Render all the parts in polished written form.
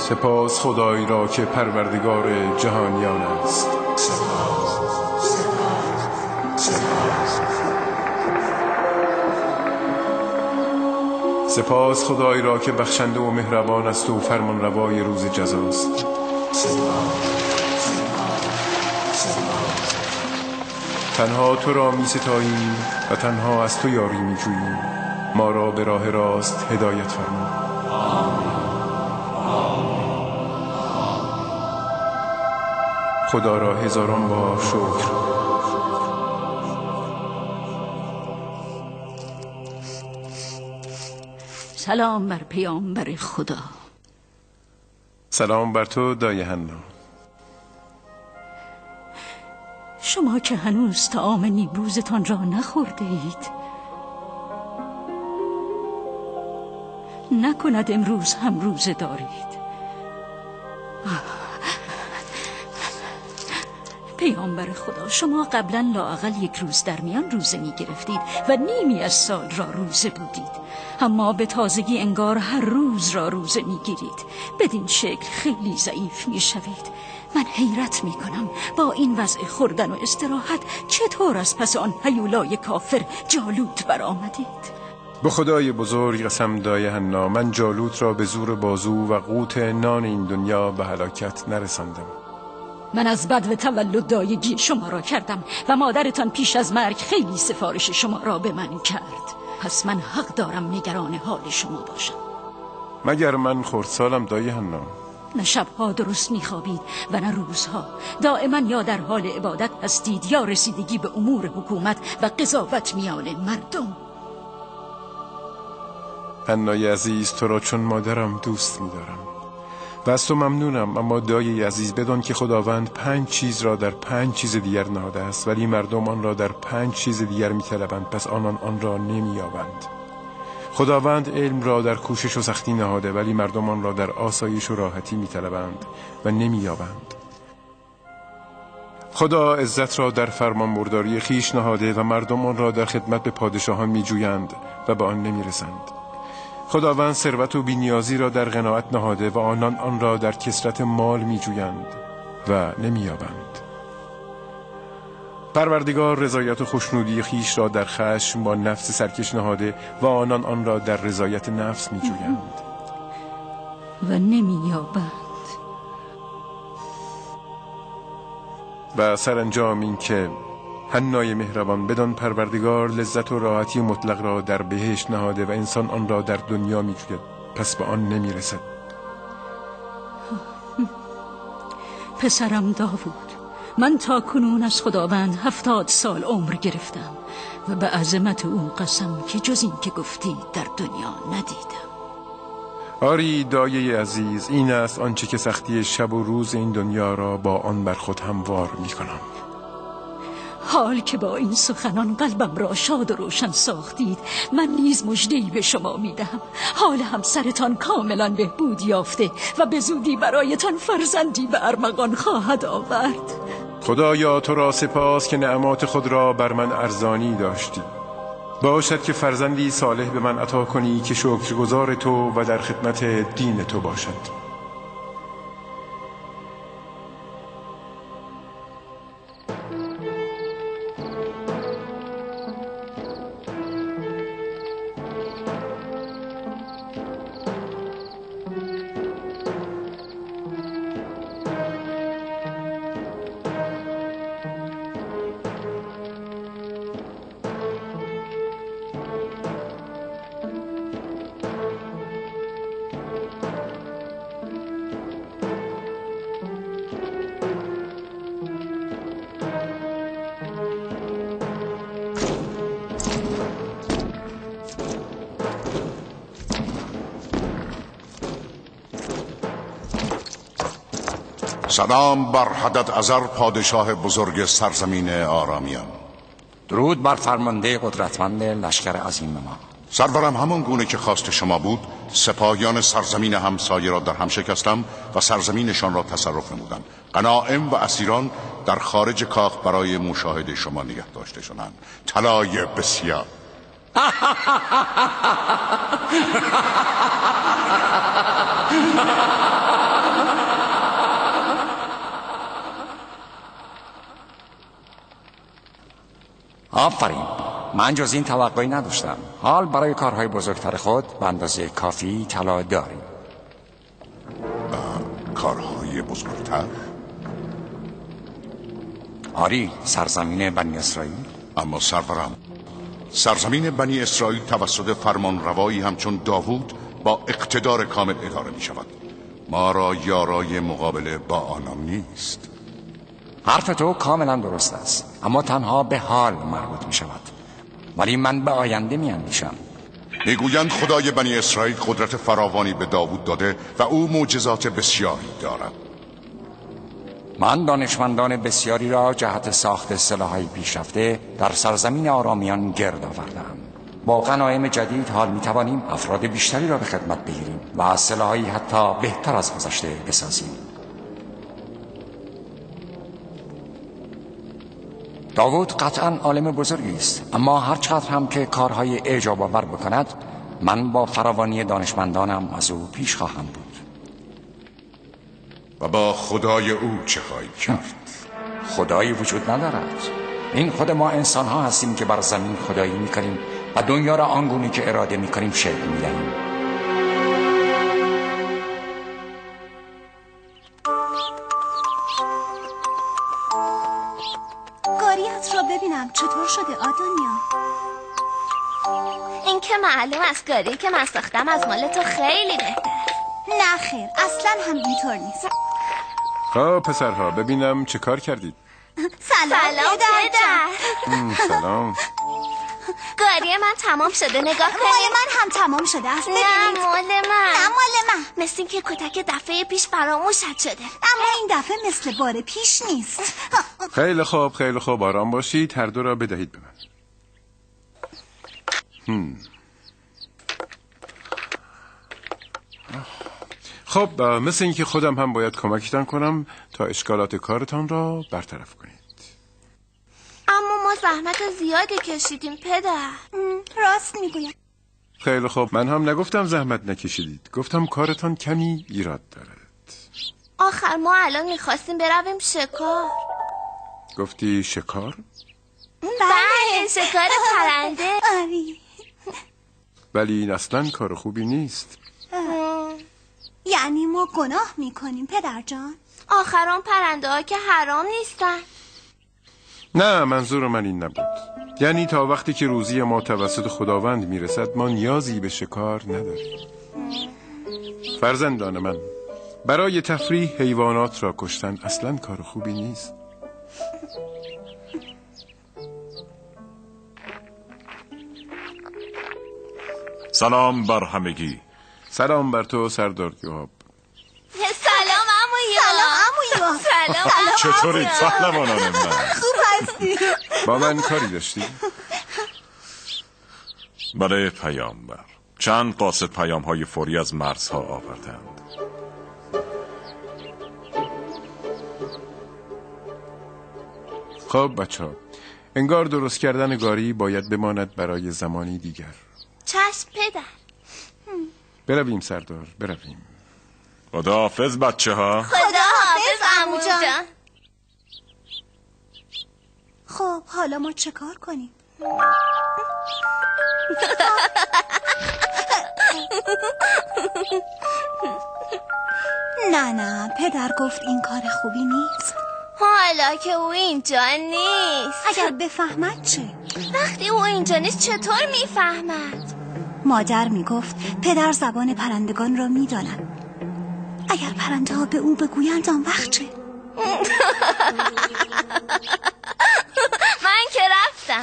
سپاس خدای را که پروردگار جهانیان است. سپاس خدای را که بخشنده و مهربان است و فرمان روای روز جزاست. تنها تو را می ستاییم و تنها از تو یاری می جوییم. ما را به راه راست هدایت فرما. خدا را هزاران بار شکر. سلام بر پیامبر خدا. سلام بر تو دایی حنا. شما که هنوز طعام نیمروزتان را نخورده اید، نکند امروز هم روزه دارید؟ پیامبر خدا، شما قبلا لااقل یک روز در میان روزه می گرفتید و نیمی از سال را روزه بودید، اما به تازگی انگار هر روز را روزه می گیرید. بدین شکل خیلی ضعیف می شوید. من حیرت می کنم با این وضع خوردن و استراحت چطور از پس آن هیولای کافر جالوت برآمدید؟ به خدای بزرگ قسم دایی حنا، من جالوت را به زور بازو و قوت نان این دنیا به هلاکت نرساندم. من از بدو تولد دایگی شما را کردم و مادرتان پیش از مرگ خیلی سفارش شما را به من کرد. پس من حق دارم نگران حال شما باشم. مگر من خردسالم دایی حنا؟ نه شبها درست میخوابید و نه روزها. دائما یا در حال عبادت هستید یا رسیدگی به امور حکومت و قضاوت میان مردم. حنای عزیز، تو را چون مادرم دوست می‌دارم و از تو ممنونم، اما دایی عزیز بدان که خداوند 5 چیز را در 5 چیز دیگر نهاده است، ولی مردم آن را در 5 چیز دیگر می‌طلبند، پس آنان آن را نمی‌یابند. خداوند علم را در کوشش و سختی نهاده، ولی مردم آن را در آسایش و راحتی می‌طلبند و نمی‌یابند. خدا عزت را در فرمانبرداری خیش نهاده و مردم آن را در خدمت به پادشاهان می‌جویند و به آن نمی‌رسند. خداوند ثروت و بی‌نیازی را در قناعت نهاده و آنان آن را در کثرت مال می‌جویند و نمی‌یابند. پروردگار رضایت و خوشنودی خیش را در خشم با نفس سرکش نهاده و آنان آن را در رضایت نفس می‌جویند و نمی‌یابند. و سرانجام این که حنای مهربان بدان پروردگار لذت و راحتی مطلق را در بهشت نهاده و انسان آن را در دنیا می‌جوید، پس به آن نمی‌رسد. پسرم داوود، من تا کنون از خداوند 70 سال عمر گرفتم و به عظمت او قسم که جز این که گفتی در دنیا ندیدم. آری دایی عزیز، این است آنچه که سختی شب و روز این دنیا را با آن بر خود هموار می‌کنم. حال که با این سخنان قلبم را شاد و روشن ساختید، من نیز مژده‌ای به شما میدهم. حال همسرتان کاملا بهبود یافته و به زودی برایتان فرزندی به ارمغان خواهد آورد. خدایا تو را سپاس که نعمات خود را بر من ارزانی داشتی. باشد که فرزندی صالح به من عطا کنی که شکرگزار تو و در خدمت دین تو باشد. سلام بر حدد ازر پادشاه بزرگ سرزمین آرامیان. درود بر فرمانده قدرتمند لشکر عظیم ما. سرورم همان گونه که خواست شما بود، سپاهیان سرزمین همسایه را در هم شکستم و سرزمینشان را تصرف نمودم. غنایم و اسیران در خارج کاخ برای مشاهده شما نگه داشته شدند. طلای بسیار. آفرین. من جز این توقعی نداشتم. حال برای کارهای بزرگتر خود به اندازه کافی طلا داریم. کارهای بزرگتر؟ آری، سرزمین بنی اسرائیل. اما سرورم، سرزمین بنی اسرائیل توسط فرمان روایی همچون داوود با اقتدار کامل اداره می شود. ما را یارای مقابله با آنان نیست. حرف تو کاملا درست است، اما تنها به حال مربوط می شود. ولی من به آینده می اندیشم. میگویند خدای بنی اسرائیل قدرت فراوانی به داوود داده و او معجزات بسیاری دارد. من دانشمندان بسیاری را جهت ساخت سلاح‌های پیشرفته در سرزمین آرامیان گرد آوردم. با غنایم جدید حال می توانیم افراد بیشتری را به خدمت بگیریم و سلاح‌هایی حتی بهتر از گذشته بسازیم. داوود قطعاً عالم بزرگی است، اما هر چقدر هم که کارهای اعجاب آور بکند، من با فراوانی دانشمندانم از او پیش خواهم بود. و با خدای او چه خواهید کرد؟ خدایی وجود ندارد. این خود ما انسان ها هستیم که بر زمین خدایی میکنیم و دنیا را آنگونه که اراده میکنیم شکل میدهیم. گاریت را ببینم چطور شده آدونیا؟ این که معلوم است گاری که من ساختم از مال تو خیلی بهتر. نه خیر، اصلا هم اینطور نیست. خب پسرها ببینم چه کار کردید. سلام پدر. سلام. گاری من تمام شده، نگاه کنید. مال من هم تمام شده است. نه مال من. نه مال من. مثل این که کتک دفعه پیش فراموشت شده. اما این دفعه مثل بار پیش نیست. خیلی خوب خیلی خوب، آرام باشید. هر دو را بدهید به من. خب مثل این که خودم هم باید کمکتان کنم تا اشکالات کارتان را برطرف کنید. اما ما زحمت زیادی کشیدیم پدر. راست میگویم. خیلی خوب، من هم نگفتم زحمت نکشیدید، گفتم کارتان کمی ایراد دارد. آخر ما الان میخواستیم برویم شکار. گفتی شکار؟ بله شکار پرنده. آری. ولی این اصلا کار خوبی نیست. یعنی ما گناه میکنیم پدر جان؟ آخر آن پرنده ها که حرام نیستن. نه، منظور من این نبود. یعنی تا وقتی که روزی ما توسط خداوند میرسد ما نیازی به شکار نداریم. فرزندان من، برای تفریح حیوانات را کشتن اصلا کار خوبی نیست. سلام بر همگی. سلام بر تو سردار یوآب. سلام عمو یوآب. سلام. چطوری پهلوانان من؟ خوب هستی؟ با من کاری داشتی؟ برای پیامبر چند قاصد پیام‌های فوری از مرزها آوردند. خب بچه‌ها، انگار درست کردن گاری باید بماند برای زمانی دیگر. چشم پدر. برویم سردار، برویم. خداحافظ بچه ها. خداحافظ عمو جان. خب حالا ما چه کار کنیم؟ نه پدر گفت این کار خوبی نیست. حالا که او اینجا نیست. اگر بفهمد چه؟ وقتی او اینجا نیست چطور میفهمد؟ مادر میگفت پدر زبان پرندگان را میداند. اگر پرنده ها به او بگویند آن وقت چه؟ من که رفتم.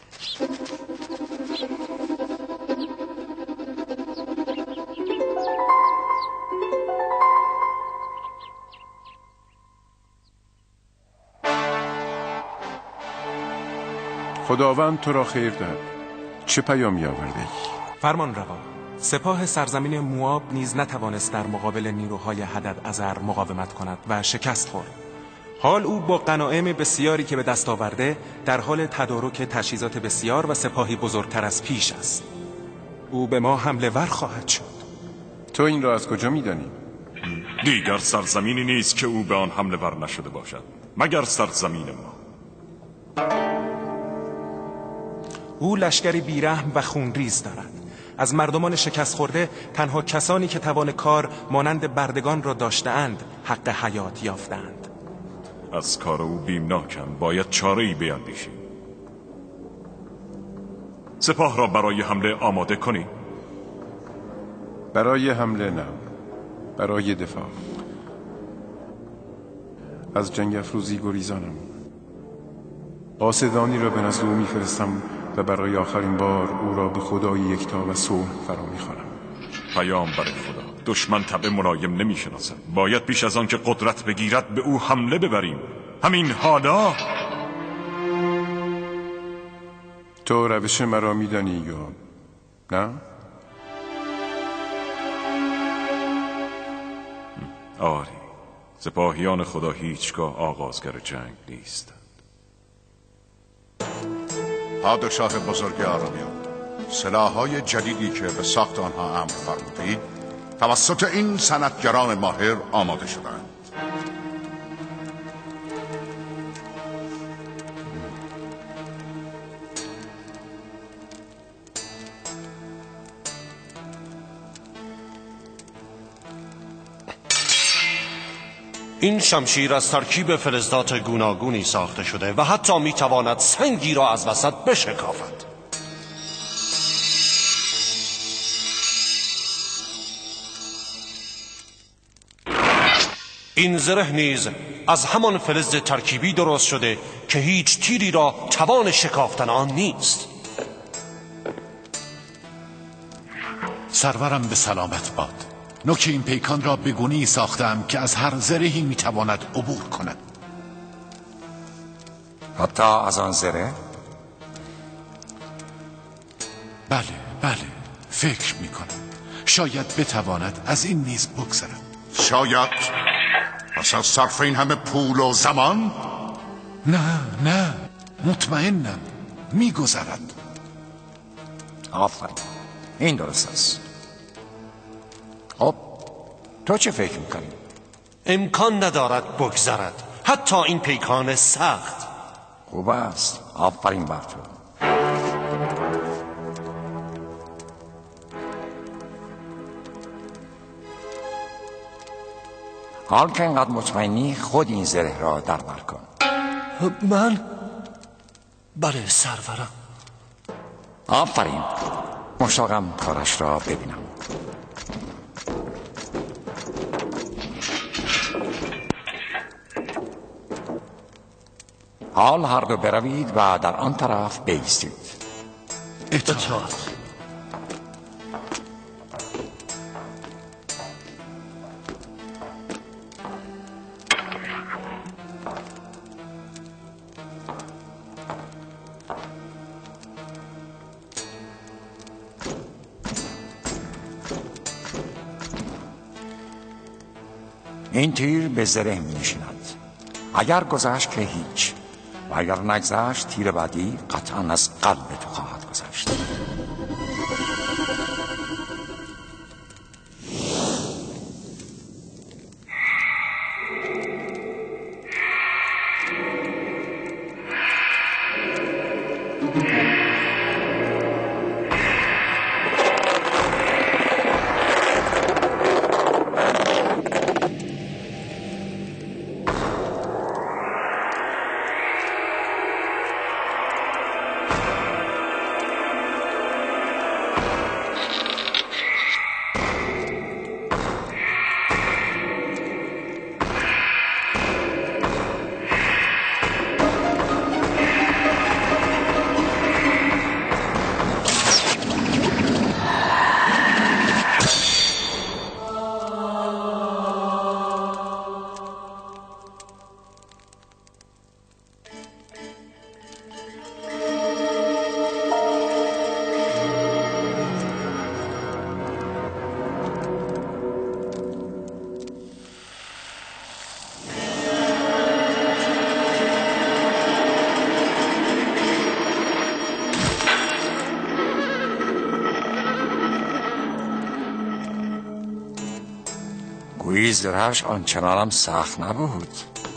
خداوند تو را خیر دهد. چه پیامی آورده ای؟ فرمان روا، سپاه سرزمین موآب نیز نتوانست در مقابل نیروهای هددعزر مقاومت کند و شکست خورد. حال او با غنایم بسیاری که به دست آورده در حال تدارک تجهیزات بسیار و سپاهی بزرگتر از پیش است. او به ما حمله ور خواهد شد. تو این را از کجا می‌دانی؟ دیگر سرزمینی نیست که او به آن حمله ور نشده باشد مگر سرزمین ما. او لشکری بیرحم و خونریز دارد. از مردمان شکست خورده تنها کسانی که توان کار مانند بردگان را داشته‌اند حق حیات یافتند. از کار او بیمناکم، باید چاره‌ای بیندیشیم. سپاه را برای حمله آماده کنید. برای حمله نه، برای دفاع. از جنگ افروزی گریزانم. قاصدانی را به نزد او میفرستم و برای آخرین بار او را به خدای یکتا و صلح فرا میخوانم. پیامبر خدا، دشمن طبع ملایم نمیشناسد. باید پیش از آن که قدرت بگیرد به او حمله ببریم. همین حالا. تو روش مرا میدانی یا نه؟ آری، سپاهیان خدا هیچگاه آغازگر جنگ نیستند. پادشاه بزرگ آرامیان، سلاح‌های جدیدی که به ساخت آنها امر فرمودید توسط این صنعتگران ماهر آماده شدند. این شمشیر از ترکیب فلزات گوناگونی ساخته شده و حتی میتواند سنگی را از وسط بشکافد. این زره نیز از همان فلز ترکیبی درست شده که هیچ تیری را توان شکافتن آن نیست. سرورم به سلامت باد. نوک این پیکان را به گونه‌ای ساختم که از هر زرهی میتواند عبور کند. حتی از آن زره؟ بله، فکر میکنم شاید بتواند از این نیز بگذرد. شاید؟ پس از صرف این همه پول و زمان؟ نه، مطمئنم میگذرد. آفرین، این درست است. خب تو چه فکر میکنی؟ امکان ندارد بگذرد، حتی این پیکان سخت. خوب است، آفرین بر تو. حال که اینقدر مطمئنی خود این زره را در بر کن. من؟ بله سرورم. آفرین، مشتاقم کارش را ببینم. حال هر دو بروید و در آن طرف بایستید. اطاعت. این تیر به زره می نشیند. اگر گذشت که هیچ، و اگر نگذشت تیر بعدی قطعا از قلب تو خواهد گذشت. گویی زرهش آنچنانم سخت نبود.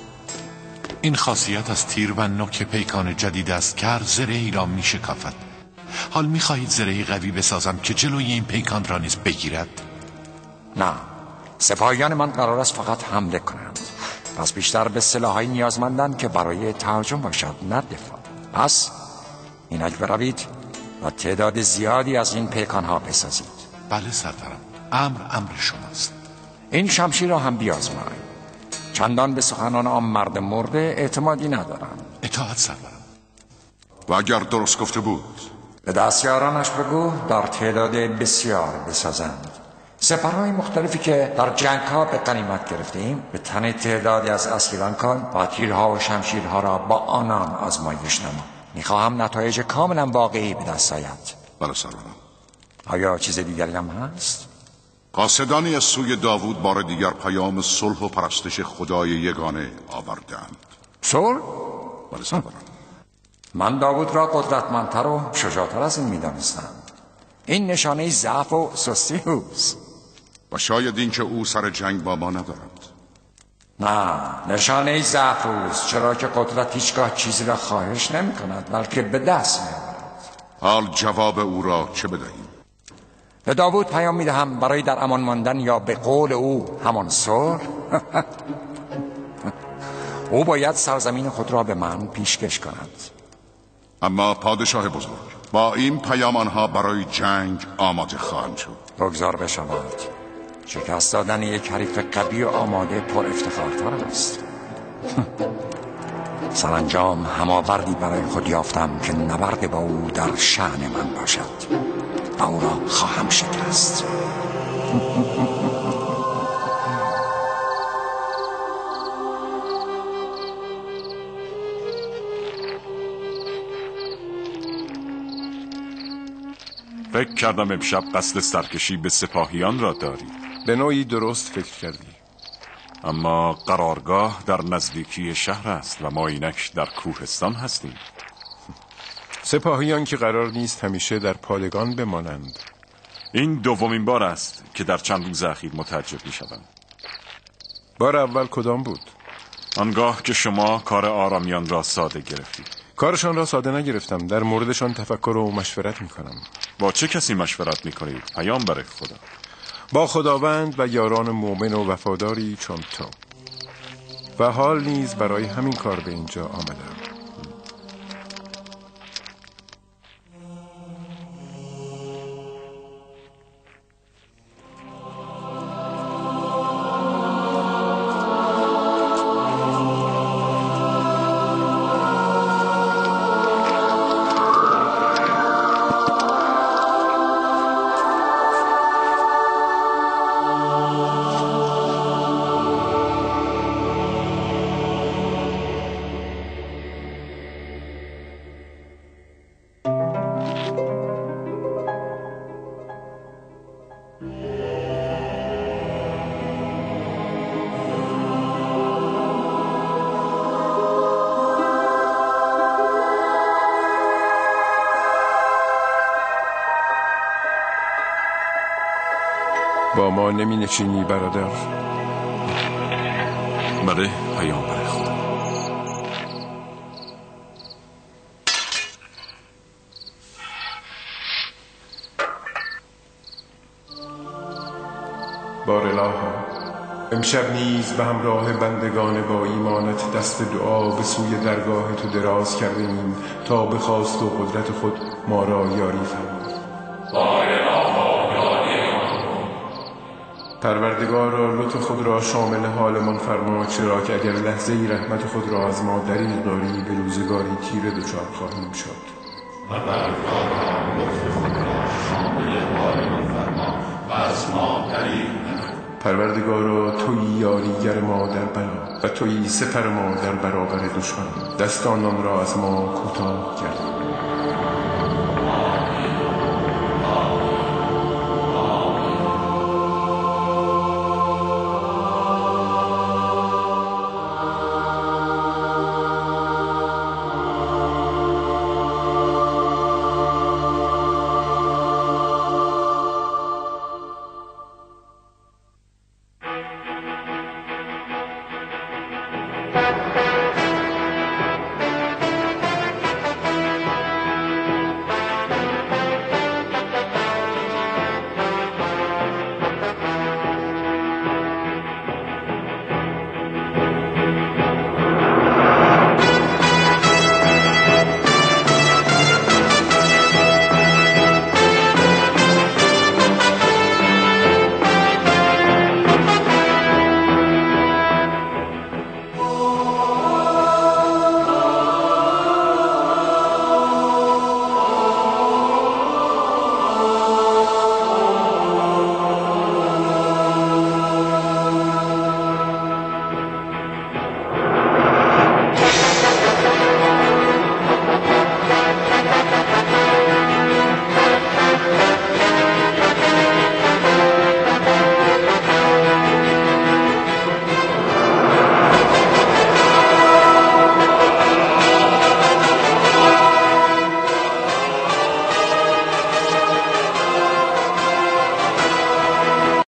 این خاصیت از تیر و نوک پیکان جدید است که هر زرهی را می شکافد. حال میخواهید زرهی قوی بسازم که جلوی این پیکان را نیز بگیرد؟ نه، سپاهیان من قرار است فقط حمله کنند، پس بیشتر به سلاحی نیازمندند که برای تهاجم باشد، نه دفاع. پس اینک بروید و تعداد زیادی از این پیکانها بسازید. بله سرورم، امر شماست. این شمشیر را هم بیازمایید، چندان به سخنان آن مرد مرده اعتمادی ندارند. اطاعت سرورم. و اگر درست گفته بود به دستیارانش بگو در تعداد بسیار بسازند. سپرهای مختلفی که در جنگ ها به غنیمت گرفتیم به تن تعدادی از اسیران کن و تیرها و شمشیرها را با آنان آزمایش نما. میخواهم نتایج کاملا واقعی به دست آید. بله سرورم. آیا چیز دیگری هم هست؟ قاصدانی از سوی داوود بار دیگر پیام صلح و پرستش خدای یگانه آوردند. صلح؟ بله سرورم. من داوود را قدرتمندتر و شجاعتر از این میدانستم. این نشانه ضعف و سستی اوست. و شاید این که او سر جنگ با ما ندارد. نه، نشانه ضعف اوست، چرا که قدرت هیچگاه چیزی را خواهش نمی کند بلکه به دست می آورد. حال جواب او را چه بدهیم؟ به داوود پیام می دهم برای در امان ماندن یا به قول او همان صلح او باید سرزمین خود را به من پیشکش کند. اما پادشاه بزرگ، با این پیام آنها برای جنگ آماده خواهند شد. بگذار بشود. شکست دادن یک حریف قوی و آماده پر افتخارتر است. سرانجام هماوردی برای خود یافتم که نبرد با او در شأن من باشد و او را خواهم شکست. فکر کردم امشب قصد سرکشی به سپاهیان را داری. به نوعی درست فکر کردی. اما قرارگاه در نزدیکی شهر است و ما اینک در کوهستان هستیم. سپاهیان که قرار نیست همیشه در پادگان بمانند. این دومین بار است که در چند روز اخیر متعجب می شدم. بار اول کدام بود؟ آنگاه که شما کار آرامیان را ساده گرفتید. کارشان را ساده نگرفتم، در موردشان تفکر و مشورت می کنم. با چه کسی مشورت می کنید پیامبر خدا؟ با خداوند و یاران مؤمن و وفاداری چون تو. و حال نیز برای همین کار به اینجا آمدم. با ما نمی نشینی برادر؟ بله پیامبر خدا. بارالله امشب نیز به همراه بندگان با ایمانت دست دعا به سوی درگاه تو دراز کردیم تا به خواست و قدرت خود ما را یاری فرما. پروردگارا لطف خود را شامل حالمان فرما، چرا که اگر لحظه ای رحمت خود را از ما دریغ داری به روزگاری تیره دچار خواهیم شد. پروردگارا لطف خود را شامل حالمان فرما و از ما دریغ نکن. پروردگارا تویی یاریگر ما در بلا و تویی سپر ما در برابر دشمن، دست آنان را از ما کوتاه کرد.